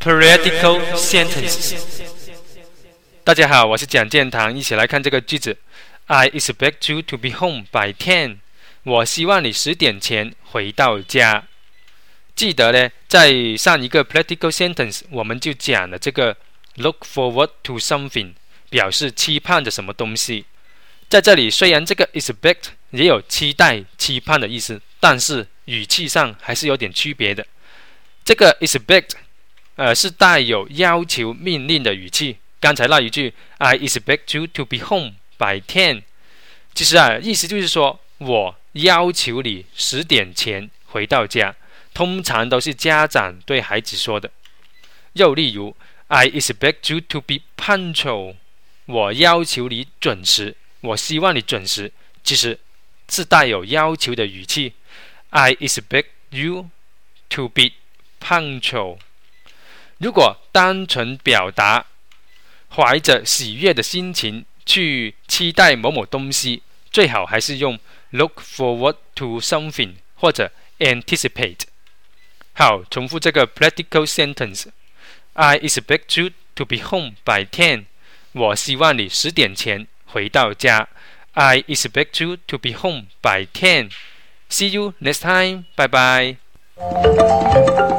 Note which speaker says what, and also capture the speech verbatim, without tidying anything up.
Speaker 1: Practical sentences。大家好，我是蒋建堂，一起来看这个句子。I expect you to be home by ten。我希望你十点前回到家。记得呢，在上一个 practical sentence 我们就讲了这个 look forward to something， 表示期盼着什么东西。在这里虽然这个 expect 也有期待、期盼的意思，但是语气上还是有点区别的。这个 expect 呃，是带有要求、命令的语气。刚才那一句 I expect you to be home by ten， 其实啊，意思就是说我要求你十点前回到家。通常都是家长对孩子说的。又例如 I expect you to be punctual， 我要求你准时，我希望你准时，其实是带有要求的语气。I expect you to be punctual。如果单纯表达怀着喜悦的心情去期待某某东西，最好还是用 look forward to something 或者 anticipate。 好，重复这个 practical sentence。 I expect you to be home by ten。 我希望你十点前回到家。 I expect you to be home by ten。 See you next time. Bye bye.